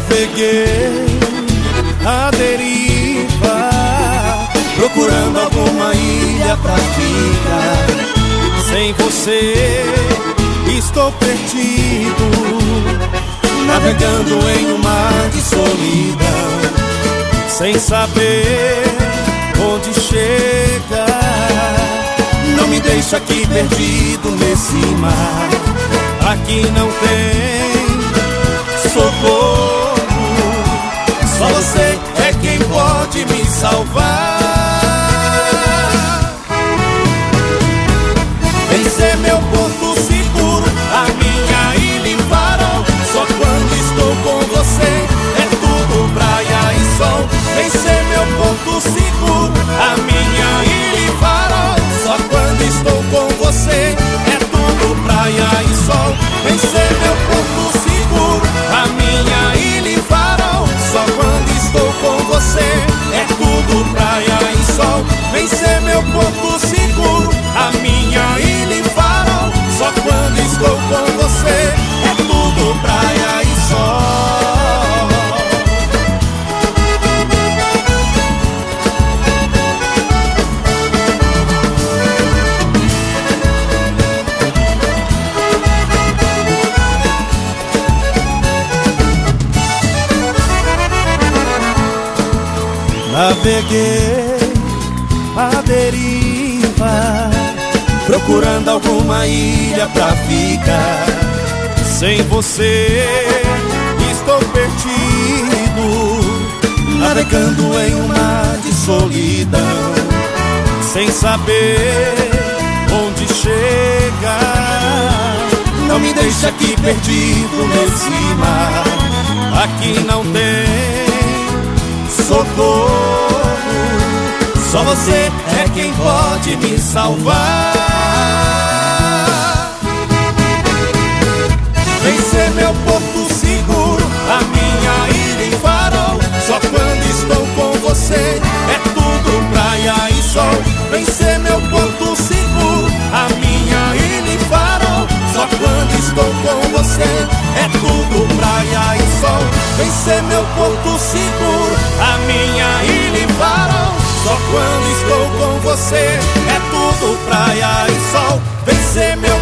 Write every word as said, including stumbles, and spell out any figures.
Naveguei à deriva, procurando alguma ilha pra ficar. Sem você estou perdido, navegando em um mar de solidão, sem saber onde chegar. Não me deixa aqui perdido nesse mar. Aqui não tem socorro, só você é quem pode me salvar. Vem ser meu porto seguro, a minha ilha em farol. Só quando estou com você é tudo praia e sol. Vem ser meu porto seguro, a minha ilha em farol. Só quando estou com você é tudo praia e sol. Vem ser meu porto seguro, a minha ilha em farol. Só quando estou com você é tudo praia e sol. Vem ser meu porto seguro, a minha ilha em farol. Só quando estou com você é tudo praia e sol. Naveguei à deriva, procurando alguma ilha pra ficar. Sem você estou perdido, navegando em um mar de solidão, sem saber onde chegar. Não me deixa aqui perdido nesse mar. Aqui não tem socorro, só você é quem pode me salvar. Vem ser meu porto seguro, a minha ilha em farol. Só quando estou com você é tudo praia e sol. Vem ser meu porto seguro, a minha ilha em farol. Só quando estou com você é tudo praia e sol. Vem ser meu porto seguro, a minha ilha em farol. Só quando estou com você é tudo praia e sol. Vem ser meu